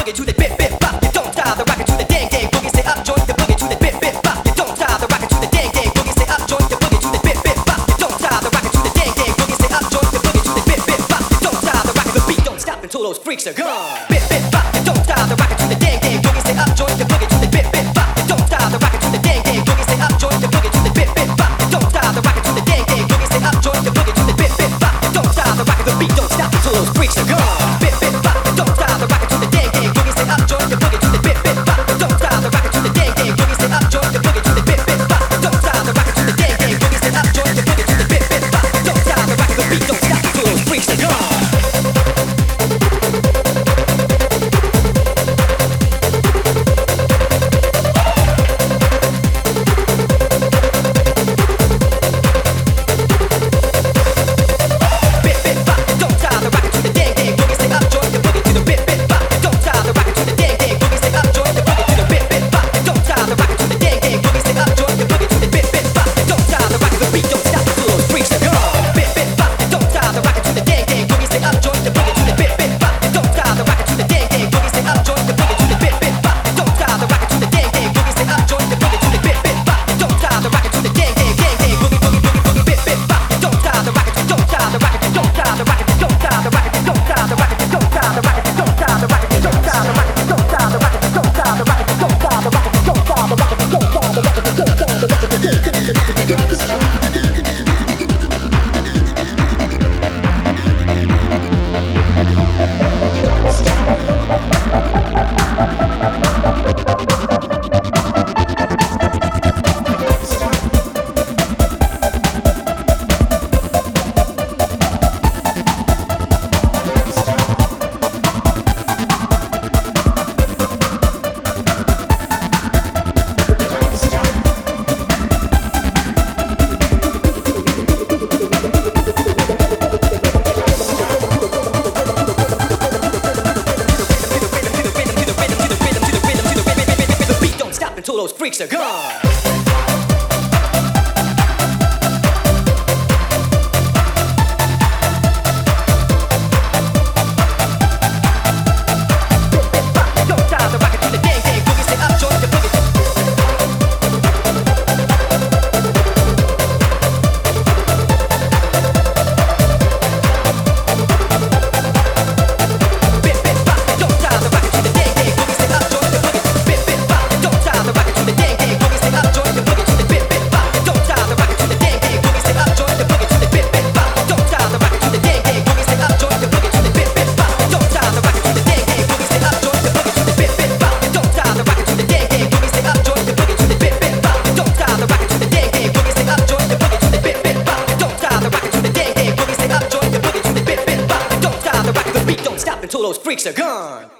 boogie to the bit bit bop. You don't stop the rocket to the dang dang boogie. Say up, joint the boogie to the bit bit bop. You don't stop the rocket to the dang dang boogie. Say up, joint the boogie to the bit bit bop. You don't stop the rocket to the dang dang boogie. Say up, joint the boogie to the bit bit bop. You don't stop the rocket, the beat don't stop until those freaks are gone. Bit bit bop. You don't stop the rocket to the dang dang boogie. Say up, joint the boogie to the bit bit bop. You don't stop the rocket to the dang dang boogie. Say up, joint the boogie to the bit bit bop. You don't stop the rocket to the dang dang boogie. Say up, joint the boogie to the bit bit bop. You don't stop the rocket, the beat don't stop until those freaks are gone. Bit bit bop. You don't stop the rocket to the dang dang boogie. Say up, joint the boogie to the bit bit bop. You don't stop the rocket to the dang dang boogie. Say up, joint the boogie to the bit bit bop. You don't stop the rocket to the dang dang boogie. Say up, joint the boogie to the bit bit bop. You don't stop the rocket, the beat don't stop until those freaks are gone. Until those freaks are gone. Until those freaks are gone.